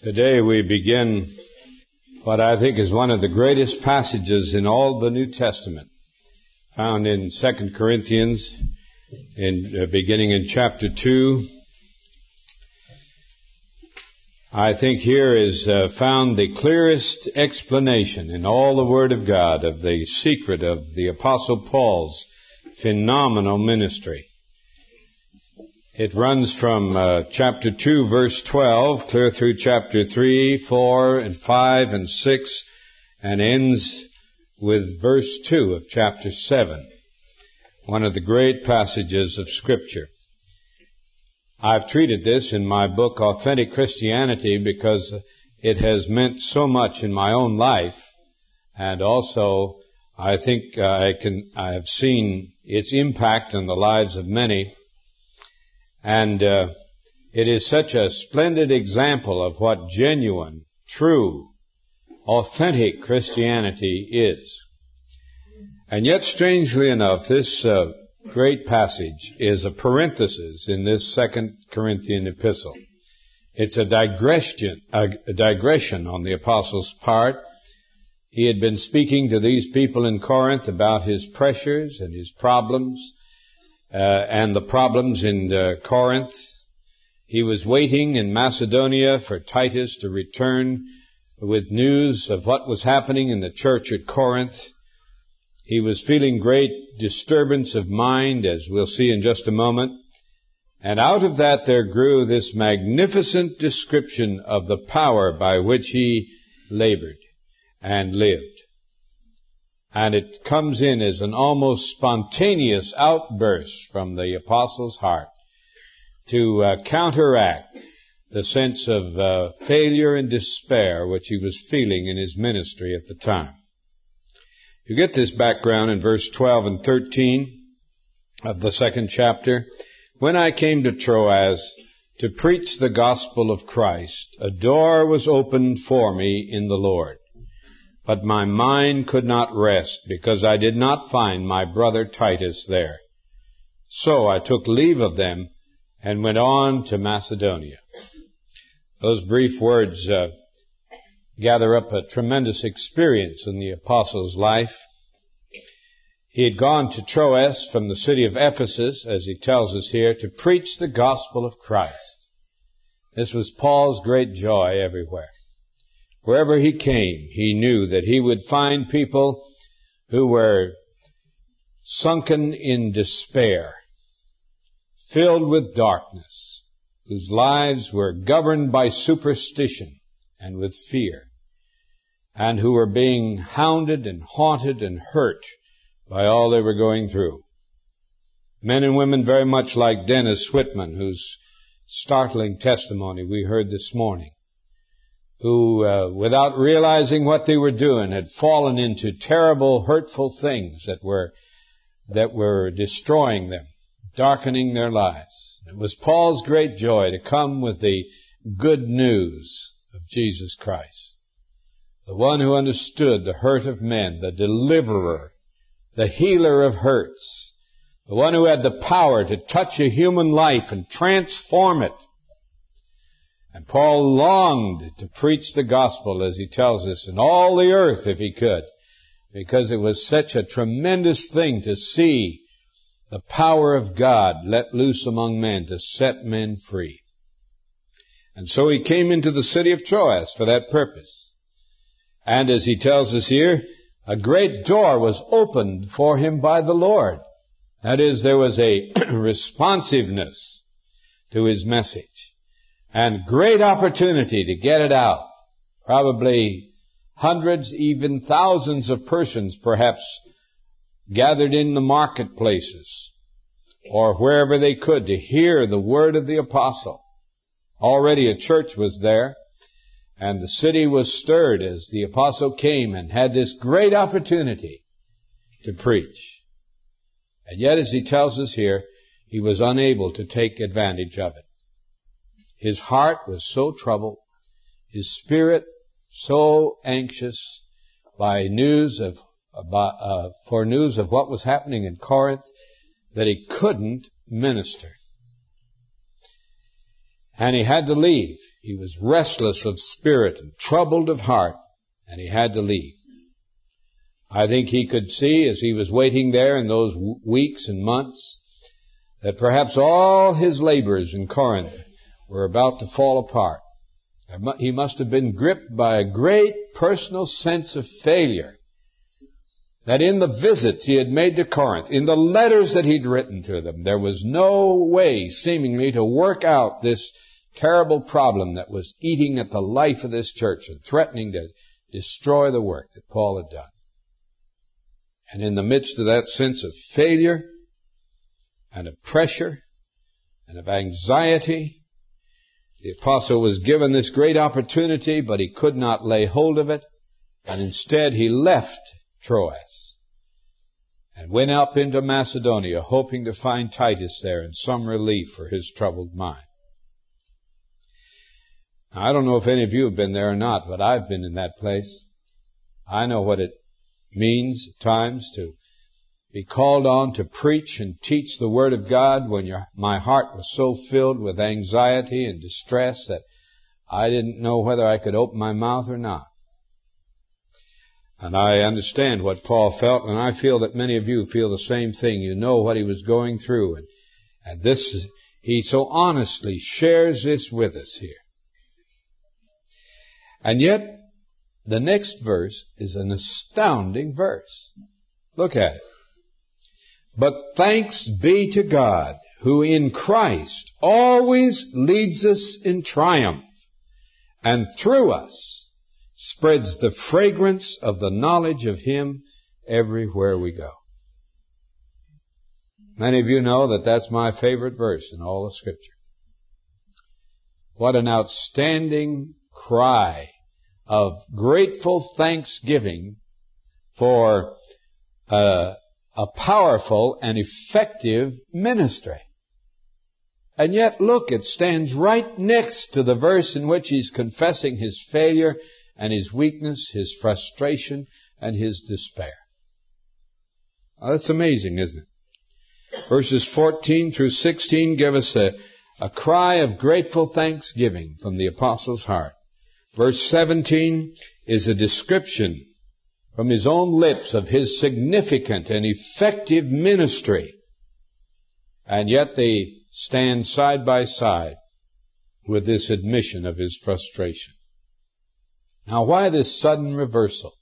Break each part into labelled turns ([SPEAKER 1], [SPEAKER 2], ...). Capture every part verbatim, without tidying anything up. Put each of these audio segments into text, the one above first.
[SPEAKER 1] Today we begin what I think is one of the greatest passages in all the New Testament, found in Second Corinthians, in uh, beginning in chapter two. I think here is uh, found the clearest explanation in all the Word of God of the secret of the Apostle Paul's phenomenal ministry. It runs from uh, chapter two, verse twelve, clear through chapter three, four, and five, and six, and ends with verse two of chapter seven, one of the great passages of Scripture. I've treated this in my book, Authentic Christianity, because it has meant so much in my own life, and also I think uh, I can I have seen its impact on the lives of many. And uh, it is such a splendid example of what genuine, true, authentic Christianity is. And yet, strangely enough, this uh, great passage is a parenthesis in this Second Corinthian epistle. It's a digression, a digression on the apostle's part. He had been speaking to these people in Corinth about his pressures and his problems, Uh, and the problems in uh, Corinth. He was waiting in Macedonia for Titus to return with news of what was happening in the church at Corinth. He was feeling great disturbance of mind, as we'll see in just a moment. And out of that there grew this magnificent description of the power by which he labored and lived. And it comes in as an almost spontaneous outburst from the apostle's heart to uh, counteract the sense of uh, failure and despair which he was feeling in his ministry at the time. You get this background in verse twelve and thirteen of the second chapter. When I came to Troas to preach the gospel of Christ, a door was opened for me in the Lord. But my mind could not rest, because I did not find my brother Titus there. So I took leave of them and went on to Macedonia. Those brief words uh, gather up a tremendous experience in the apostle's life. He had gone to Troas from the city of Ephesus, as he tells us here, to preach the gospel of Christ. This was Paul's great joy everywhere. Wherever he came, he knew that he would find people who were sunken in despair, filled with darkness, whose lives were governed by superstition and with fear, and who were being hounded and haunted and hurt by all they were going through. Men and women very much like Dennis Whitman, whose startling testimony we heard this morning, who, uh, without realizing what they were doing, had fallen into terrible, hurtful things that were that were destroying them, darkening their lives. It was Paul's great joy to come with the good news of Jesus Christ, the one who understood the hurt of men, the deliverer, the healer of hurts, the one who had the power to touch a human life and transform it. And Paul longed to preach the gospel, as he tells us, in all the earth if he could, because it was such a tremendous thing to see the power of God let loose among men to set men free. And so he came into the city of Troas for that purpose. And as he tells us here, a great door was opened for him by the Lord. That is, there was a responsiveness to his message. And great opportunity to get it out. Probably hundreds, even thousands of persons perhaps gathered in the marketplaces or wherever they could to hear the word of the apostle. Already a church was there, and the city was stirred as the apostle came and had this great opportunity to preach. And yet, as he tells us here, he was unable to take advantage of it. His heart was so troubled, his spirit so anxious by news of about, uh, for news of what was happening in Corinth, that he couldn't minister. And he had to leave. He was restless of spirit and troubled of heart, and he had to leave. I think he could see, as he was waiting there in those w- weeks and months, that perhaps all his labors in Corinth were about to fall apart. He must have been gripped by a great personal sense of failure. That in the visits he had made to Corinth, in the letters that he'd written to them, there was no way, seemingly, to work out this terrible problem that was eating at the life of this church and threatening to destroy the work that Paul had done. And in the midst of that sense of failure and of pressure and of anxiety, the apostle was given this great opportunity, but he could not lay hold of it, and instead he left Troas and went up into Macedonia, hoping to find Titus there and some relief for his troubled mind. Now, I don't know if any of you have been there or not, but I've been in that place. I know what it means at times to be called on to preach and teach the Word of God when your, my heart was so filled with anxiety and distress that I didn't know whether I could open my mouth or not. And I understand what Paul felt, and I feel that many of you feel the same thing. You know what he was going through, and, and this, he so honestly shares this with us here. And yet, the next verse is an astounding verse. Look at it. But thanks be to God, who in Christ always leads us in triumph, and through us spreads the fragrance of the knowledge of Him everywhere we go. Many of you know that that's my favorite verse in all of Scripture. What an outstanding cry of grateful thanksgiving for uh, a powerful and effective ministry. And yet, look, it stands right next to the verse in which he's confessing his failure and his weakness, his frustration, and his despair. Now, that's amazing, isn't it? Verses fourteen through sixteen give us a, a cry of grateful thanksgiving from the apostle's heart. Verse seventeen is a description from his own lips of his significant and effective ministry. And yet they stand side by side with this admission of his frustration. Now, why this sudden reversal?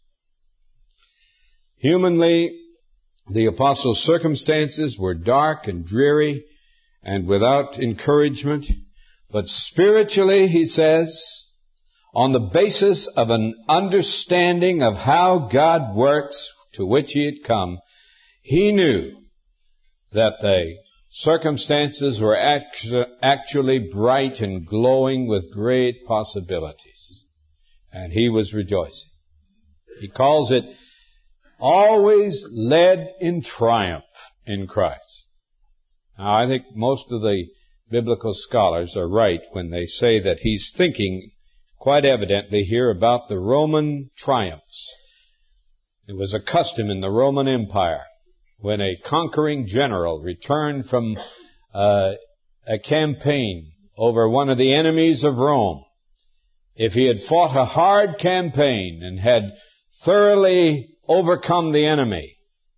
[SPEAKER 1] Humanly, the apostle's circumstances were dark and dreary and without encouragement. But spiritually, he says, on the basis of an understanding of how God works, to which he had come, he knew that the circumstances were actually bright and glowing with great possibilities. And he was rejoicing. He calls it always led in triumph in Christ. Now, I think most of the biblical scholars are right when they say that he's thinking quite evidently here about the Roman triumphs. It was a custom in the Roman Empire when a conquering general returned from uh, a campaign over one of the enemies of Rome. If he had fought a hard campaign and had thoroughly overcome the enemy,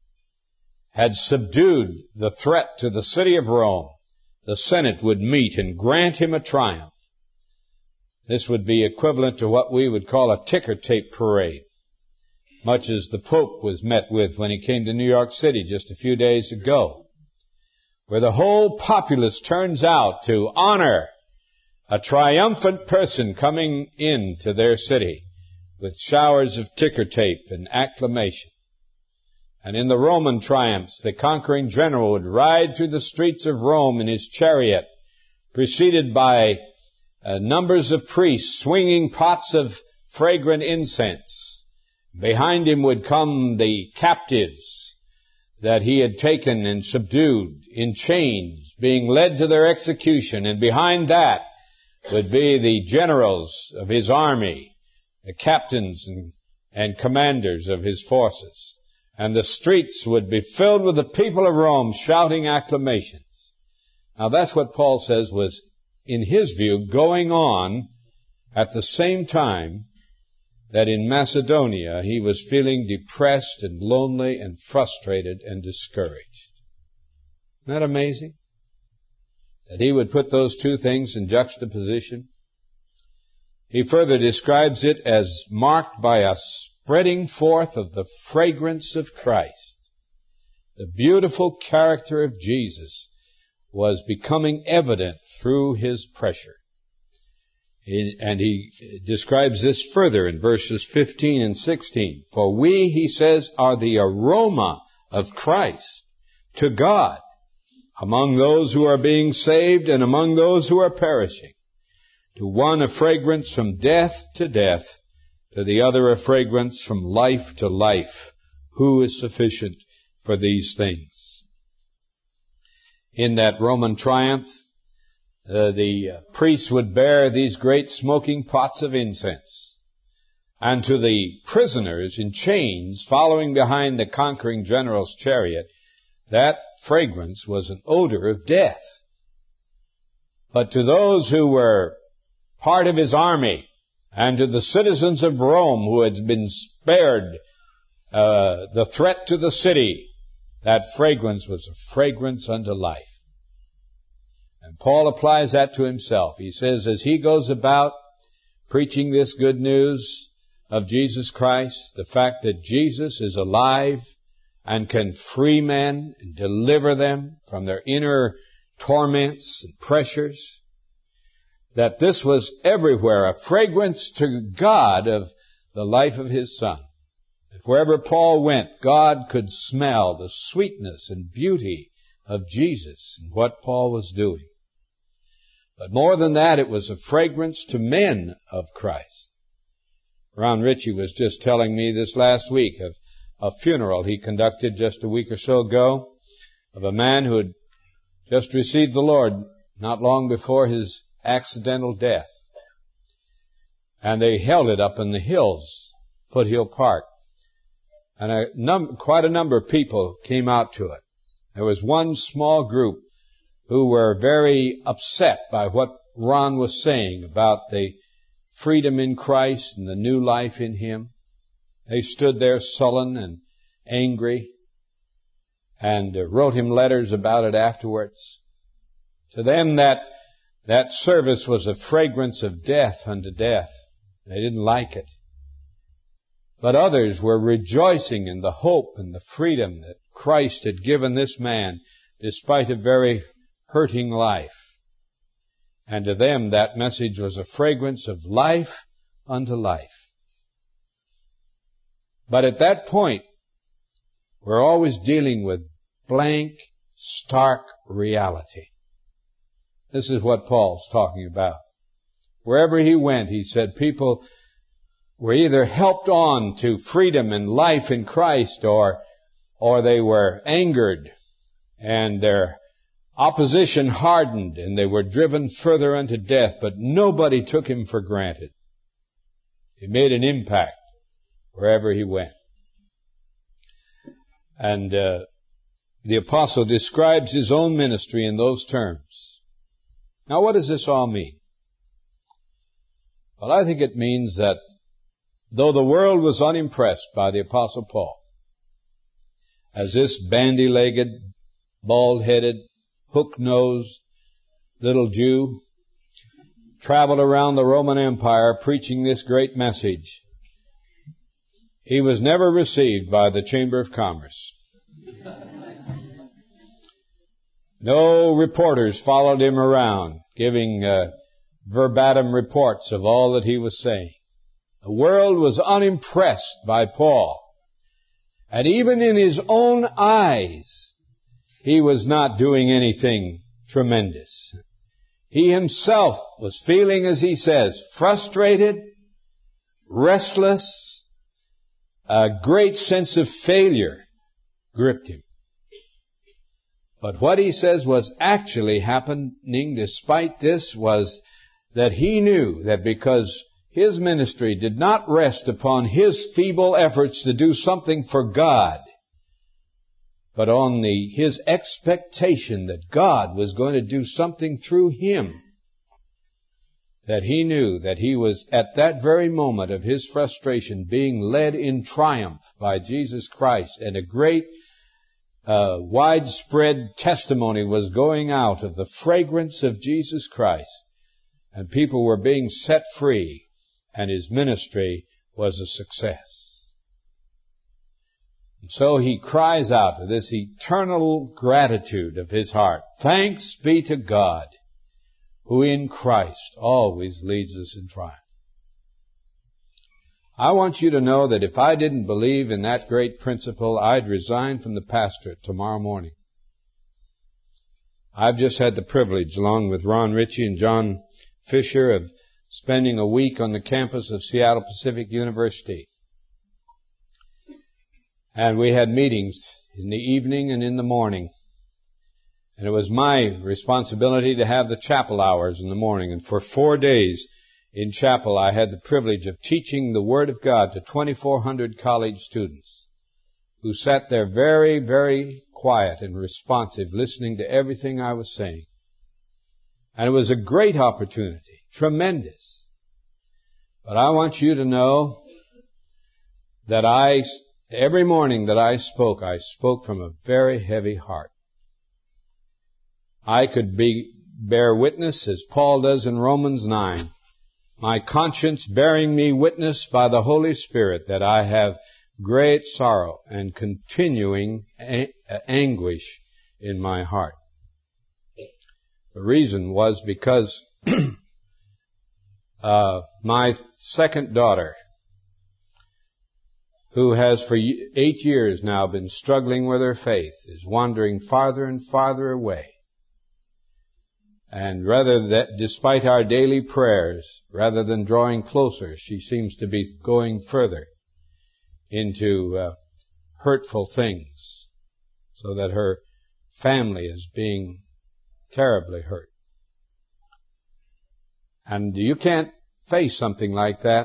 [SPEAKER 1] had subdued the threat to the city of Rome, the Senate would meet and grant him a triumph. This would be equivalent to what we would call a ticker tape parade, much as the Pope was met with when he came to New York City just a few days ago, where the whole populace turns out to honor a triumphant person coming into their city with showers of ticker tape and acclamation. And in the Roman triumphs, the conquering general would ride through the streets of Rome in his chariot, preceded by uh, numbers of priests swinging pots of fragrant incense. Behind him would come the captives that he had taken and subdued in chains, being led to their execution. And behind that would be the generals of his army, the captains and, and commanders of his forces. And the streets would be filled with the people of Rome shouting acclamations. Now that's what Paul says was, in his view, going on at the same time that in Macedonia he was feeling depressed and lonely and frustrated and discouraged. Isn't that amazing? That he would put those two things in juxtaposition. He further describes it as marked by a spreading forth of the fragrance of Christ. The beautiful character of Jesus was becoming evident through his pressure. And he describes this further in verses fifteen and sixteen. For we, he says, are the aroma of Christ to God among those who are being saved and among those who are perishing. To one a fragrance from death to death, to the other a fragrance from life to life. Who is sufficient for these things? In that Roman triumph, Uh, the uh, priests would bear these great smoking pots of incense. And to the prisoners in chains following behind the conquering general's chariot, that fragrance was an odor of death. But to those who were part of his army, and to the citizens of Rome who had been spared uh, the threat to the city, that fragrance was a fragrance unto life. And Paul applies that to himself. He says, as he goes about preaching this good news of Jesus Christ, the fact that Jesus is alive and can free men and deliver them from their inner torments and pressures, that this was everywhere a fragrance to God of the life of his Son. That wherever Paul went, God could smell the sweetness and beauty of Jesus and what Paul was doing. But more than that, it was a fragrance to men of Christ. Ron Ritchie was just telling me this last week of a funeral he conducted just a week or so ago of a man who had just received the Lord not long before his accidental death. And they held it up in the hills, Foothill Park. And a num- quite a number of people came out to it. There was one small group who were very upset by what Ron was saying about the freedom in Christ and the new life in Him. They stood there sullen and angry and uh, wrote him letters about it afterwards. To them that that service was a fragrance of death unto death. They didn't like it. But others were rejoicing in the hope and the freedom that Christ had given this man despite a very hurting life. And to them that message was a fragrance of life unto life. But at that point, we're always dealing with blank, stark reality. This is what Paul's talking about. Wherever he went, he said people were either helped on to freedom and life in Christ, or, or they were angered and their opposition hardened and they were driven further unto death, but nobody took him for granted. He made an impact wherever he went. And uh, the apostle describes his own ministry in those terms. Now, what does this all mean? Well, I think it means that though the world was unimpressed by the apostle Paul, as this bandy-legged, bald-headed, hook-nosed little Jew traveled around the Roman Empire preaching this great message, he was never received by the Chamber of Commerce. No reporters followed him around, giving uh, verbatim reports of all that he was saying. The world was unimpressed by Paul. And even in his own eyes, he was not doing anything tremendous. He himself was feeling, as he says, frustrated, restless. A great sense of failure gripped him. But what he says was actually happening despite this was that he knew that because his ministry did not rest upon his feeble efforts to do something for God, but on the, his expectation that God was going to do something through him, that he knew that he was at that very moment of his frustration being led in triumph by Jesus Christ, and a great uh, widespread testimony was going out of the fragrance of Jesus Christ, and people were being set free, and his ministry was a success. And so he cries out with this eternal gratitude of his heart, "Thanks be to God, who in Christ always leads us in triumph." I want you to know that if I didn't believe in that great principle, I'd resign from the pastorate tomorrow morning. I've just had the privilege, along with Ron Ritchie and John Fisher, of spending a week on the campus of Seattle Pacific University. And we had meetings in the evening and in the morning. And it was my responsibility to have the chapel hours in the morning. And for four days in chapel, I had the privilege of teaching the Word of God to twenty-four hundred college students who sat there very, very quiet and responsive, listening to everything I was saying. And it was a great opportunity, tremendous. But I want you to know that I, every morning that I spoke, I spoke from a very heavy heart. I could be, bear witness, as Paul does in Romans nine, my conscience bearing me witness by the Holy Spirit that I have great sorrow and continuing a- anguish in my heart. The reason was because uh, my second daughter, who has for eight years now been struggling with her faith, is wandering farther and farther away. And rather that, despite our daily prayers, rather than drawing closer, she seems to be going further into uh, hurtful things, so that her family is being terribly hurt. And you can't face something like that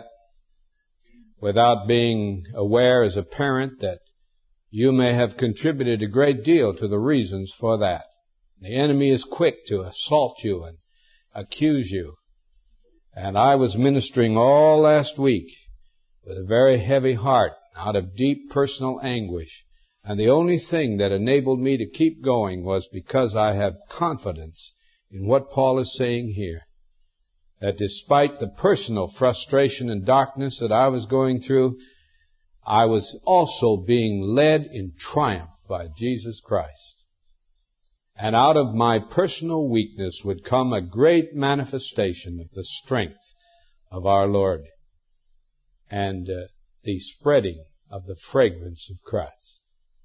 [SPEAKER 1] without being aware as a parent that you may have contributed a great deal to the reasons for that. The enemy is quick to assault you and accuse you. And I was ministering all last week with a very heavy heart, out of deep personal anguish. And the only thing that enabled me to keep going was because I have confidence in what Paul is saying here. That despite the personal frustration and darkness that I was going through, I was also being led in triumph by Jesus Christ. And out of my personal weakness would come a great manifestation of the strength of our Lord and uh, the spreading of the fragrance of Christ.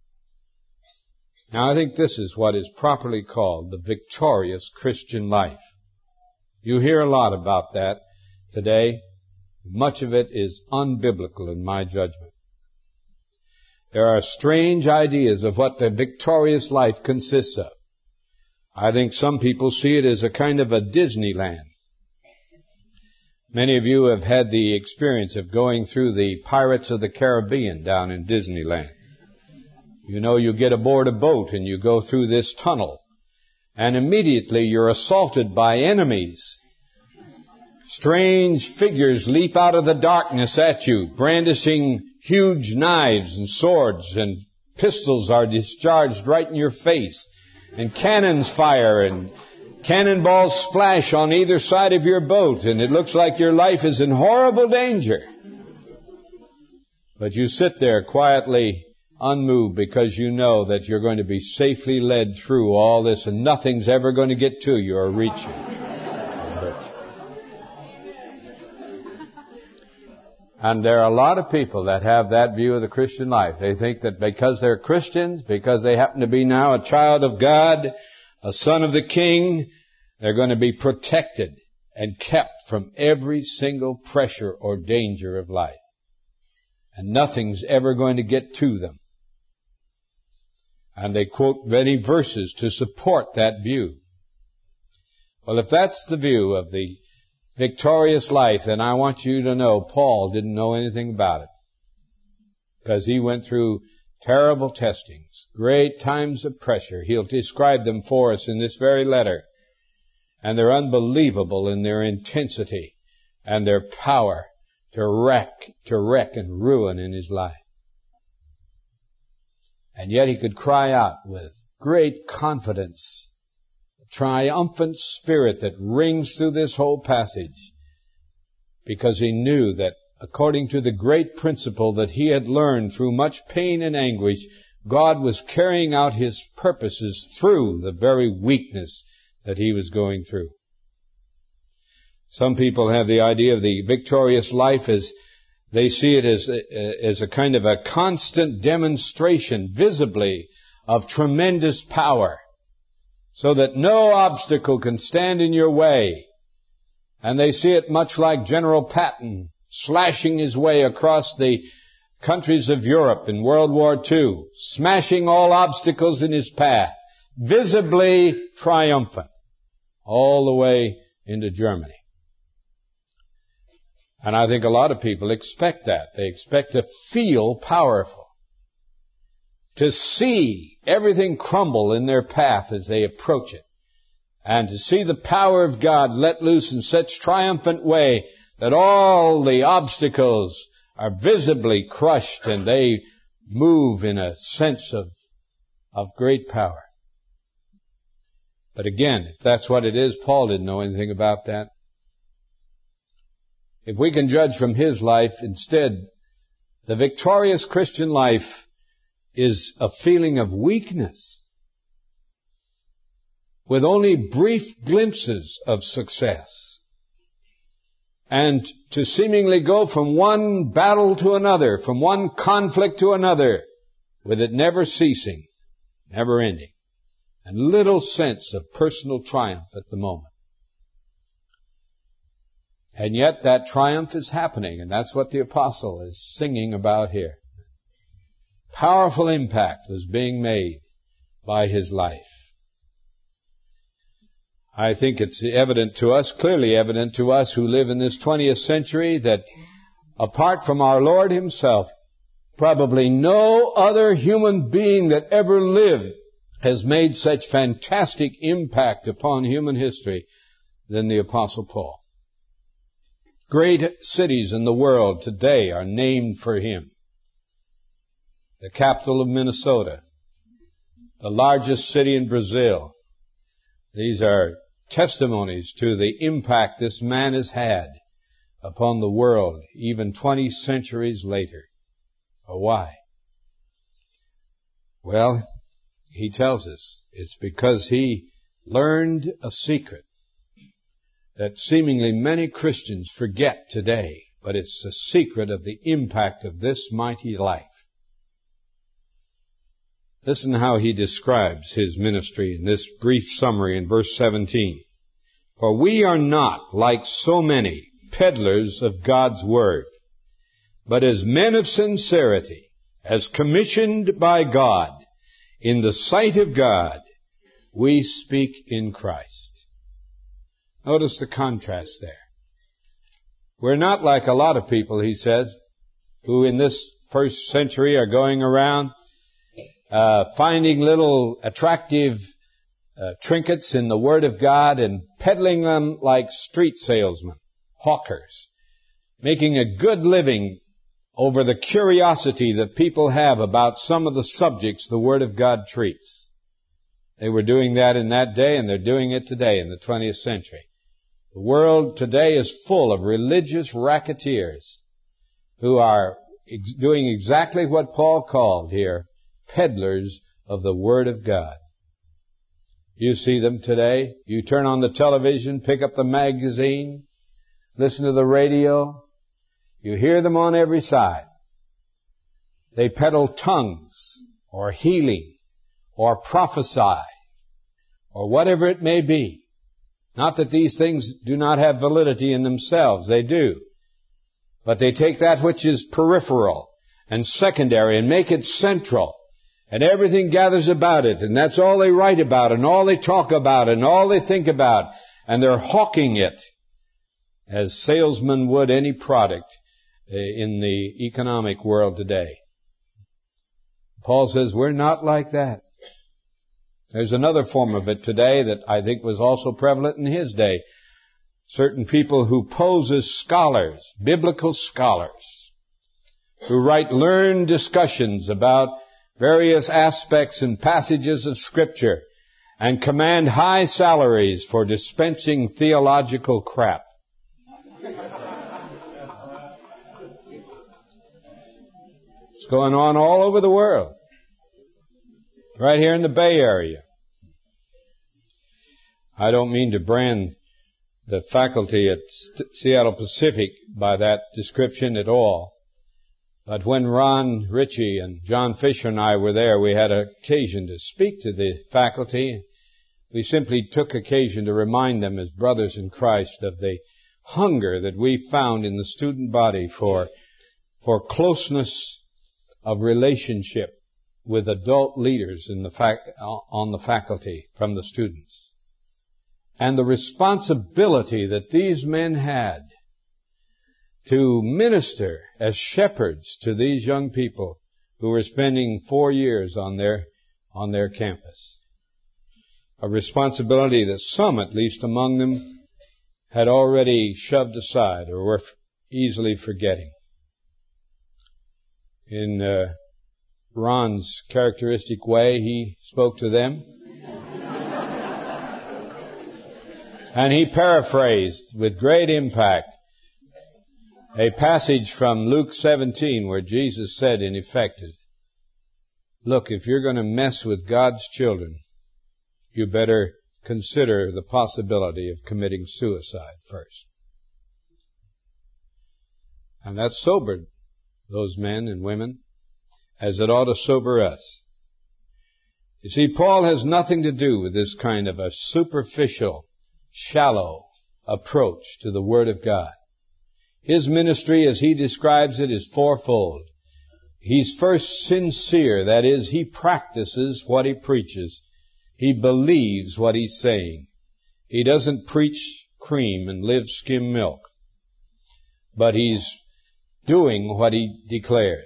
[SPEAKER 1] Now, I think this is what is properly called the victorious Christian life. You hear a lot about that today. Much of it is unbiblical in my judgment. There are strange ideas of what the victorious life consists of. I think some people see it as a kind of a Disneyland. Many of you have had the experience of going through the Pirates of the Caribbean down in Disneyland. You know, you get aboard a boat and you go through this tunnel, and immediately you're assaulted by enemies. Strange figures leap out of the darkness at you, brandishing huge knives and swords, and pistols are discharged right in your face. And cannons fire and cannonballs splash on either side of your boat, and it looks like your life is in horrible danger. But you sit there quietly unmoved because you know that you're going to be safely led through all this, and nothing's ever going to get to you or reach you. And there are a lot of people that have that view of the Christian life. They think that because they're Christians, because they happen to be now a child of God, a son of the King, they're going to be protected and kept from every single pressure or danger of life. And nothing's ever going to get to them. And they quote many verses to support that view. Well, if that's the view of the victorious life, then I want you to know Paul didn't know anything about it. Because he went through terrible testings, great times of pressure. He'll describe them for us in this very letter. And they're unbelievable in their intensity and their power to wreck, to wreck and ruin in his life. And yet he could cry out with great confidence, a triumphant spirit that rings through this whole passage, because he knew that according to the great principle that he had learned through much pain and anguish, God was carrying out his purposes through the very weakness that he was going through. Some people have the idea of the victorious life as they see it as a, as a kind of a constant demonstration, visibly, of tremendous power, so that no obstacle can stand in your way. And they see it much like General Patton slashing his way across the countries of Europe in World War Two, smashing all obstacles in his path, visibly triumphant, all the way into Germany. And I think a lot of people expect that. They expect to feel powerful, to see everything crumble in their path as they approach it, and to see the power of God let loose in such triumphant way that all the obstacles are visibly crushed and they move in a sense of, of great power. But again, if that's what it is, Paul didn't know anything about that. If we can judge from his life, instead, the victorious Christian life is a feeling of weakness, with only brief glimpses of success, and to seemingly go from one battle to another, from one conflict to another, with it never ceasing, never ending, and little sense of personal triumph at the moment. And yet that triumph is happening, and that's what the apostle is singing about here. Powerful impact was being made by his life. I think it's evident to us, clearly evident to us who live in this twentieth century, that apart from our Lord himself, probably no other human being that ever lived has made such fantastic impact upon human history than the apostle Paul. Great cities in the world today are named for him. The capital of Minnesota, the largest city in Brazil. These are testimonies to the impact this man has had upon the world, even twenty centuries later. Oh, why? Well, he tells us it's because he learned a secret that seemingly many Christians forget today, but it's the secret of the impact of this mighty life. Listen how he describes his ministry in this brief summary in verse seventeen. For we are not like so many peddlers of God's word, but as men of sincerity, as commissioned by God, in the sight of God, we speak in Christ. Notice the contrast there. We're not like a lot of people, he says, who in this first century are going around uh, finding little attractive uh, trinkets in the Word of God and peddling them like street salesmen, hawkers, making a good living over the curiosity that people have about some of the subjects the Word of God treats. They were doing that in that day, and they're doing it today in the twentieth century. The world today is full of religious racketeers who are ex- doing exactly what Paul called here, peddlers of the Word of God. You see them today. You turn on the television, pick up the magazine, listen to the radio. You hear them on every side. They peddle tongues or healing or prophesy or whatever it may be. Not that these things do not have validity in themselves. They do. But they take that which is peripheral and secondary and make it central. And everything gathers about it. And that's all they write about and all they talk about and all they think about. And they're hawking it as salesmen would any product in the economic world today. Paul says we're not like that. There's another form of it today that I think was also prevalent in his day. Certain people who pose as scholars, biblical scholars, who write learned discussions about various aspects and passages of Scripture and command high salaries for dispensing theological crap. It's going on all over the world. Right here in the Bay Area. I don't mean to brand the faculty at Seattle Pacific by that description at all. But when Ron Ritchie and John Fisher and I were there, we had occasion to speak to the faculty. We simply took occasion to remind them as brothers in Christ of the hunger that we found in the student body for, for closeness of relationship with adult leaders in the fac- on the faculty from the students. And the responsibility that these men had to minister as shepherds to these young people who were spending four years on their, on their campus. A responsibility that some, at least among them, had already shoved aside or were easily forgetting. In uh, Ron's characteristic way, he spoke to them. And he paraphrased with great impact a passage from Luke seventeen where Jesus said, in effect, look, if you're going to mess with God's children, you better consider the possibility of committing suicide first. And that sobered those men and women, as it ought to sober us. You see, Paul has nothing to do with this kind of a superficial, shallow approach to the Word of God. His ministry, as he describes it, is fourfold. He's first sincere, that is, he practices what he preaches. He believes what he's saying. He doesn't preach cream and live skim milk, but he's doing what he declares.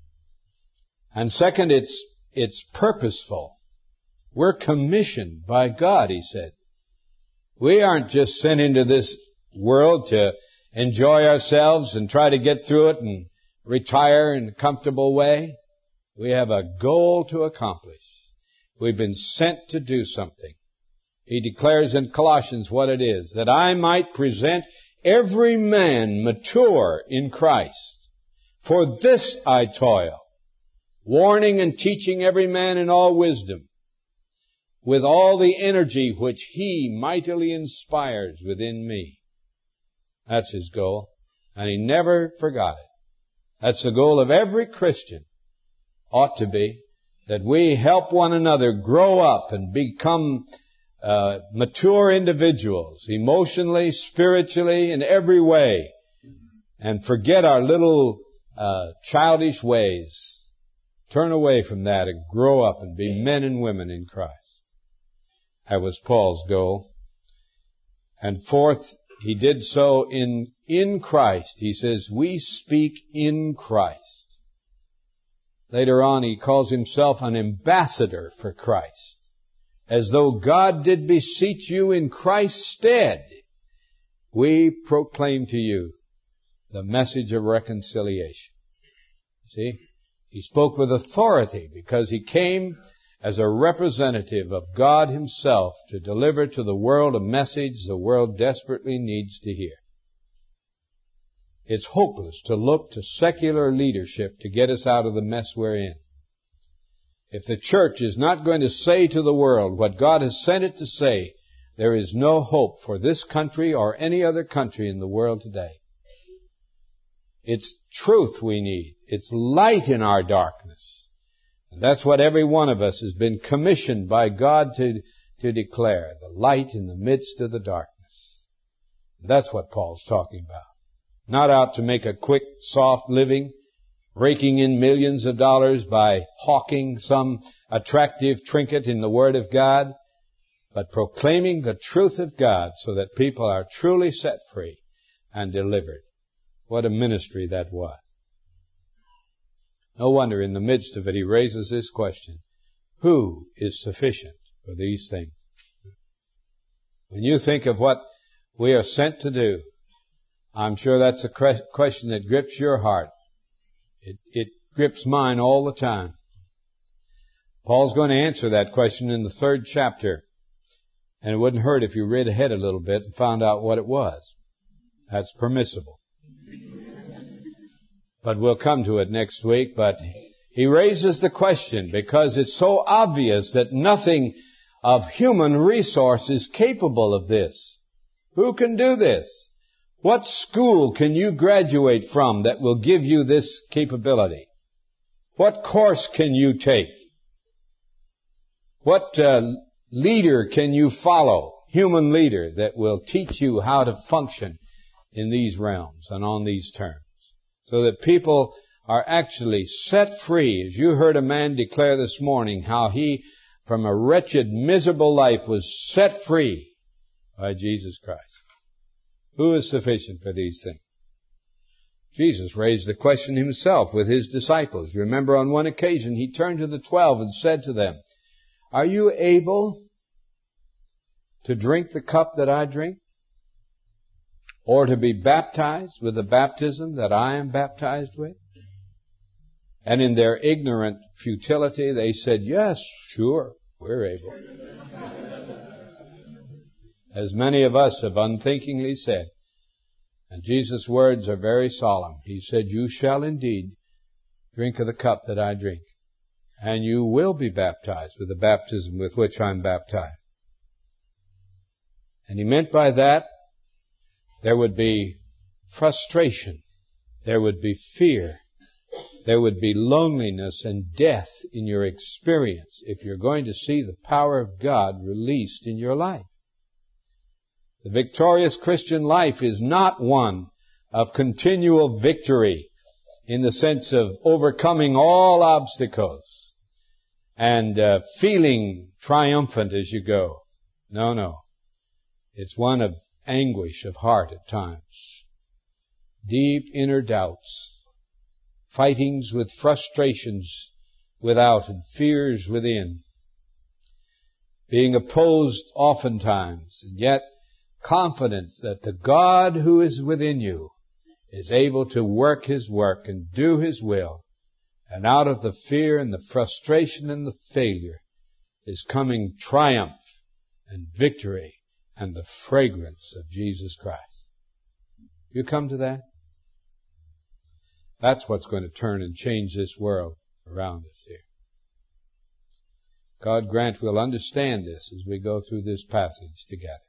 [SPEAKER 1] And second, it's, it's purposeful. We're commissioned by God, he said. We aren't just sent into this world to enjoy ourselves and try to get through it and retire in a comfortable way. We have a goal to accomplish. We've been sent to do something. He declares in Colossians what it is, that I might present every man mature in Christ. For this I toil, warning and teaching every man in all wisdom, with all the energy which He mightily inspires within me. That's his goal, and he never forgot it. That's the goal of every Christian, ought to be, that we help one another grow up and become uh, mature individuals, emotionally, spiritually, in every way, and forget our little uh, childish ways. Turn away from that and grow up and be men and women in Christ. That was Paul's goal. And fourth, he did so in, in Christ. He says, we speak in Christ. Later on, he calls himself an ambassador for Christ. As though God did beseech you in Christ's stead, we proclaim to you the message of reconciliation. See? He spoke with authority because he came as a representative of God himself to deliver to the world a message the world desperately needs to hear. It's hopeless to look to secular leadership to get us out of the mess we're in. If the church is not going to say to the world what God has sent it to say, there is no hope for this country or any other country in the world today. It's truth we need. It's light in our darkness. And that's what every one of us has been commissioned by God to, to declare, the light in the midst of the darkness. That's what Paul's talking about. Not out to make a quick, soft living, raking in millions of dollars by hawking some attractive trinket in the Word of God, but proclaiming the truth of God so that people are truly set free and delivered. What a ministry that was. No wonder in the midst of it he raises this question. Who is sufficient for these things. When you think of what we are sent to do, I'm sure that's a question that grips your heart. It, it grips mine all the time. Paul's going to answer that question in the third chapter. And it wouldn't hurt if you read ahead a little bit and found out what it was. That's permissible. But we'll come to it next week. But he raises the question because it's so obvious that nothing of human resource is capable of this. Who can do this? What school can you graduate from that will give you this capability? What course can you take? What uh, leader can you follow, human leader, that will teach you how to function in these realms and on these terms? So that people are actually set free. As you heard a man declare this morning how he, from a wretched, miserable life, was set free by Jesus Christ. Who is sufficient for these things? Jesus raised the question himself with his disciples. Remember, on one occasion, he turned to the twelve and said to them, "Are you able to drink the cup that I drink? Or to be baptized with the baptism that I am baptized with?" And in their ignorant futility, they said, "Yes, sure, we're able." As many of us have unthinkingly said. And Jesus' words are very solemn. He said, "You shall indeed drink of the cup that I drink, and you will be baptized with the baptism with which I'm baptized." And he meant by that, there would be frustration, there would be fear, there would be loneliness and death in your experience if you're going to see the power of God released in your life. The victorious Christian life is not one of continual victory in the sense of overcoming all obstacles and uh, feeling triumphant as you go. No, no. It's one of anguish of heart at times. Deep inner doubts. Fightings with frustrations without and fears within. Being opposed oftentimes, and yet confidence that the God who is within you is able to work His work and do His will. And out of the fear and the frustration and the failure is coming triumph and victory and the fragrance of Jesus Christ. You come to that? That's what's going to turn and change this world around us here. God grant we'll understand this as we go through this passage together.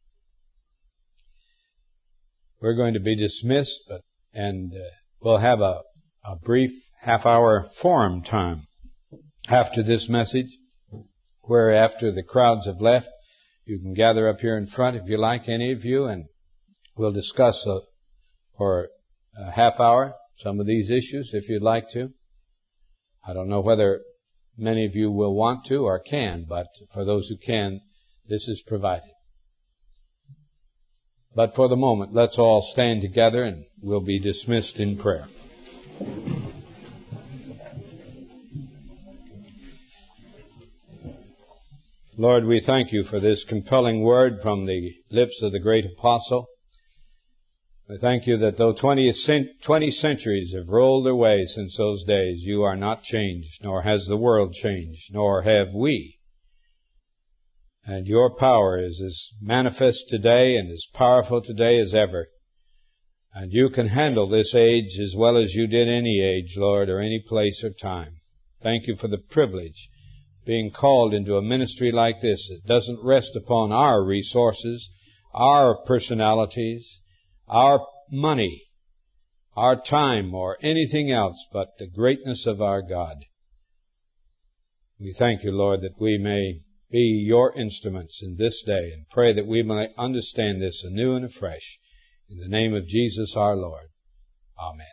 [SPEAKER 1] We're going to be dismissed, but and uh, we'll have a, a brief half-hour forum time after this message, where after the crowds have left, you can gather up here in front if you like, any of you, and we'll discuss uh, for a half hour some of these issues if you'd like to. I don't know whether many of you will want to or can, but for those who can, this is provided. But for the moment, let's all stand together and we'll be dismissed in prayer. Lord, we thank you for this compelling word from the lips of the great apostle. We thank you that though twenty, twenty centuries have rolled away since those days, you are not changed, nor has the world changed, nor have we. And your power is as manifest today and as powerful today as ever. And you can handle this age as well as you did any age, Lord, or any place or time. Thank you for the privilege of being called into a ministry like this. It doesn't rest upon our resources, our personalities, our money, our time, or anything else but the greatness of our God. We thank you, Lord, that we may be your instruments in this day, and pray that we may understand this anew and afresh. In the name of Jesus our Lord. Amen.